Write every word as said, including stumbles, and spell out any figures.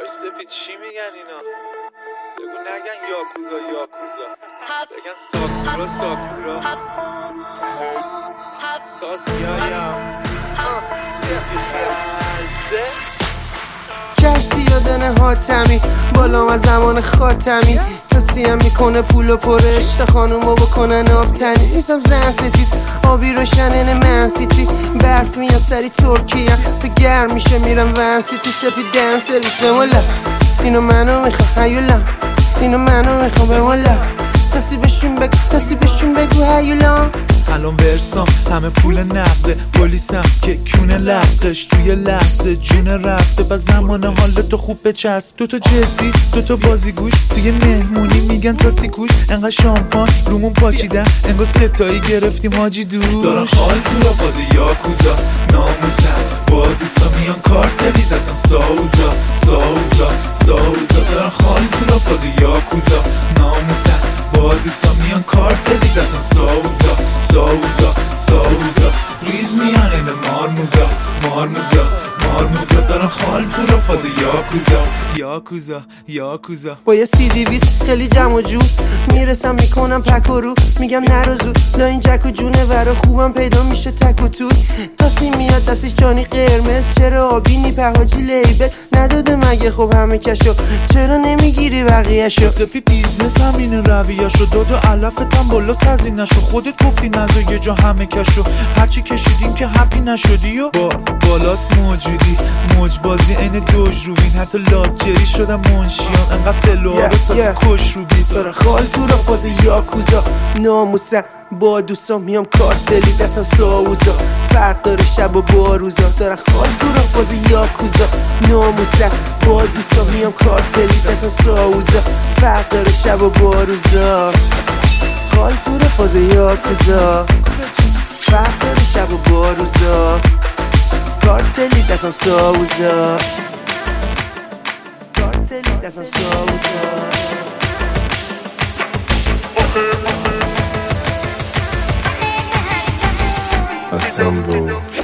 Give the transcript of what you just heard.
داشت سپید چی میگن اینا؟ بگو نگن یاکوزا یاکوزا، بگن ساکورا ساکورا. تاسیایم سپید خیزه کشتی یادنه حاتمی بالام از زمان خاتمی تاسیم میکنه پولو پرش تا خانومو بکنن آبتنی نیستم زن ستیز آبی روشنه من سیتی برف میان سری ترکیه تو گرم میشه میرم ون سیتی سپید دن سرویس بمولا اینو منو میخوام هیولا اینو منو میخوام بمولا تاسی بشون بگو تاسی بشون بگو هیولا الان ورسام همه پول نقده پلیسم که کونه لقش توی لحظه جون رفته با زمان حال تو خوب بچسب دوتا جدی دوتا بازیگوش توی مهمونی میگن تاسی کوش انقدر شامپان رومون پاچیدن انگار ستایی گرفتیم حاجی دوش دارن خال تو را بازی یاکوزا ناموسم با دوستا میان کارتلی دستم ساوزا ساوزا ساوزا دارن خال تو را بازی یاکوزا ناموسم با دوستا میان کارتلی دستم ساوزا ساوزا ساوزا ریز میان این مارموزا مارموزا مارموزا دارن خال تو را فاز یاکوزا یاکوزا یاکوزا با یه سی دیویس خیلی جمع و جور میرسم میکنم پک و رو میگم نرو زود لا این جک و جونه ورا خوبم پیدا میشه تک و توی تاسی میاد دستش جانی قرمز چرا آبی نی پهاجی لیبل نداده مگه خب همه کشو چرا نمیگیری بقیهشو سپی بیزنس همینه رویاشو داد و علفتم بالا سزینشو خودت گفتی نزا یه جا همه کشو هرچی کشیدین که هپی نشدی و باز بالاست موجودی موج بازی عین دوج روبین حتی لاجری شدم منشیان انقدر فلوها رو تازه کش رو بید داره خال تو را فاز یاکوزا ناموسم با دوستان میام کارتلی دستم ساوزا فرق داره شب و با روزا داره خال تو را فاز یاکوزا ناموسم با دوستان میام کارتلی دستم ساوزا فرق داره شب و با روزا خال تو را فاز یاکوزا فرق داره شب و با روزا کارتلی دستم ساوزا کارتلی دستم ساوزا Assemble.